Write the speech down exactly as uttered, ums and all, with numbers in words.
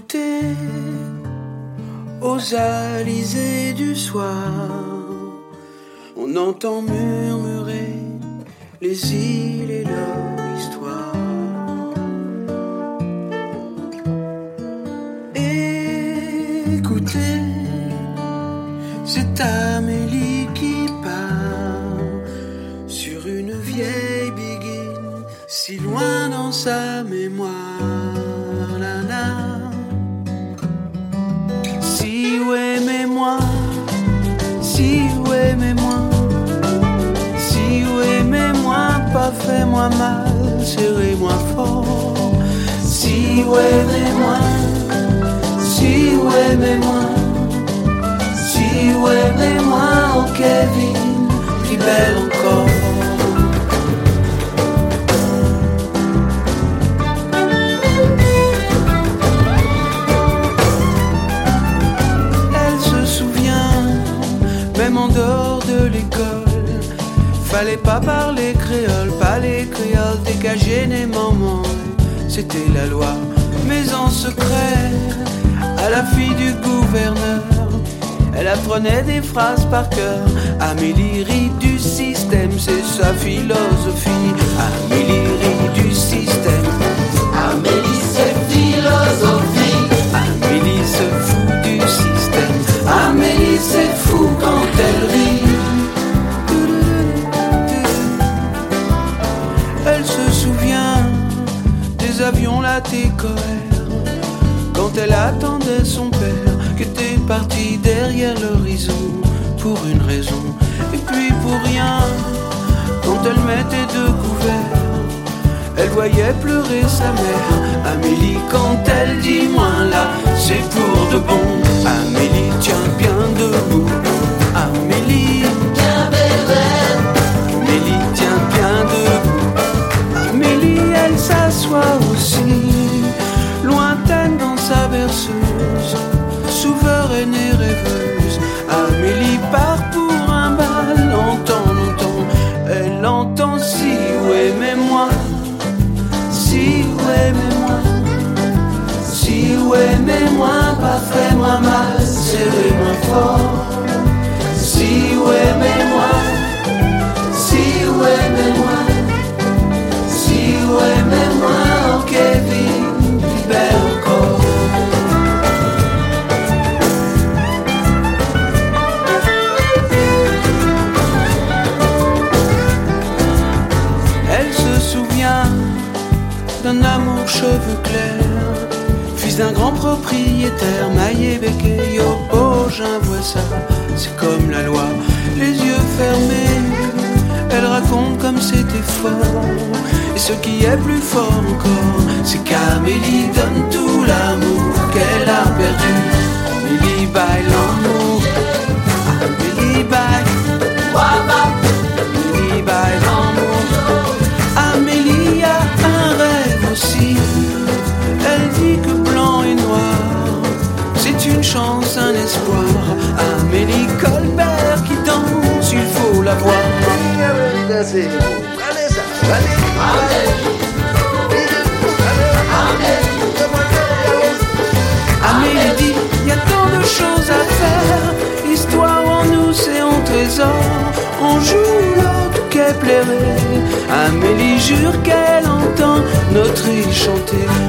Écoutez aux alizés du soir, on entend murmurer les îles et leur histoire. Écoutez, c'est Amélie qui parle sur une vieille biguine, si loin dans sa mémoire. Nana. Si ouais, aimez-moi, si ouais, aimez-moi, si ouais, aimez-moi, pas fais-moi mal, serrez-moi fort. Si ouais, aimez-moi, si ouais, aimez-moi, si ouais, aimez-moi, oh Kevin, plus belle encore. Même en dehors de l'école, fallait pas parler créole, pas les créoles dégagés des mamans. C'était la loi, mais en secret, à la fille du gouverneur, elle apprenait des phrases par cœur. Amélie rit du système, c'est sa philosophie. Amélie rit du système. Amélie c'est philosophie. Amélie se fout du système. Amélie c'est fou quand elle rit. Elle se souvient des avions latécoères, quand elle attendait son père qui était parti derrière l'horizon pour une raison et puis pour rien. Quand elle mettait deux couverts, elle voyait pleurer sa mère. Amélie quand elle dit moins là, c'est pour de bon. Amélie tient bien debout. Amélie bien belle. Amélie tient bien debout. Amélie elle s'assoit aussi, lointaine dans sa berceuse, souveraine et rêveuse. Amélie part pour un bal, longtemps, longtemps. Elle entend si ouais aimez-moi, si ouais aimez-moi, si ouais aimez-moi, pas fais-moi mal, serrez-moi fort. Si ouais aimez-moi, si ouais aimez-moi, si ouais aimez-moi, oh Kevin, plus belle encore. Elle se souvient d'un amour cheveux clairs, fils d'un grand propriétaire, maillé béquet, yo, oh, j'envoie ça, c'est comme la loi, les yeux fermés, elle raconte comme c'était fort, et ce qui est plus fort encore, c'est qu'Amélie donne tout l'amour qu'elle a perdu. Amélie baille l'amour, Amélie baille, Amélie baille l'amour. Amélie a un rêve aussi, elle dit que blanc et noir, c'est une chance, un espoir. Amélie Colbert qui danse, il faut la voir. Amélie dit, y a tant de choses à faire, histoire en nous c'est en trésor, on joue l'autre qu'elle plairait. Amélie jure qu'elle entend notre île chanter.